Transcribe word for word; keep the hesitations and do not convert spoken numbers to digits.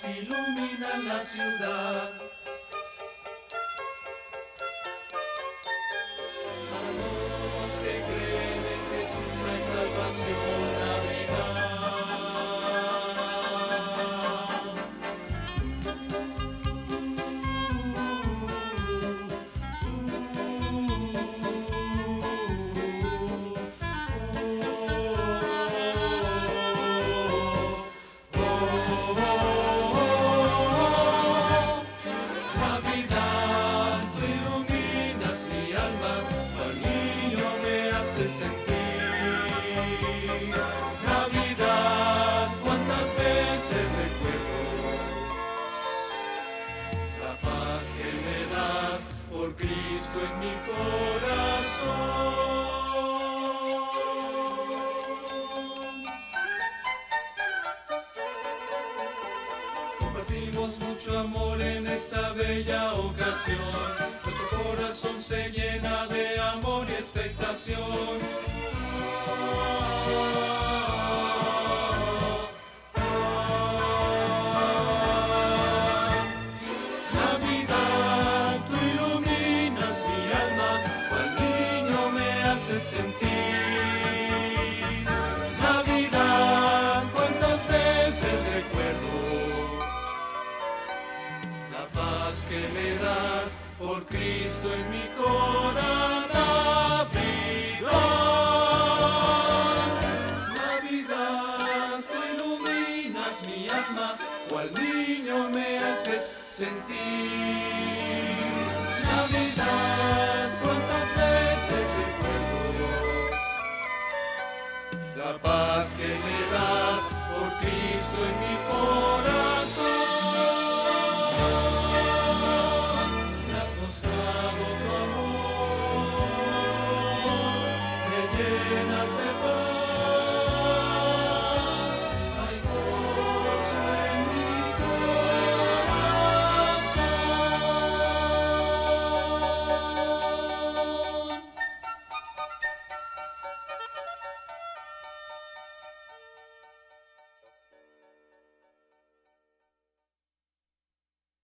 luces iluminan la ciudad. Para los que creen en Jesús hay salvación, Navidad. Sentir Navidad, cuántas veces recuerdo la paz que me das por Cristo en mi corazón. Compartimos mucho amor en esta bella ocasión, nuestro corazón se llena de amor y expectación. Navidad, tú iluminas mi alma, cual niño me haces sentir. Navidad, cuántas veces recuerdo la paz que me das por Cristo en mi corazón. Mi alma, cual niño me haces sentir.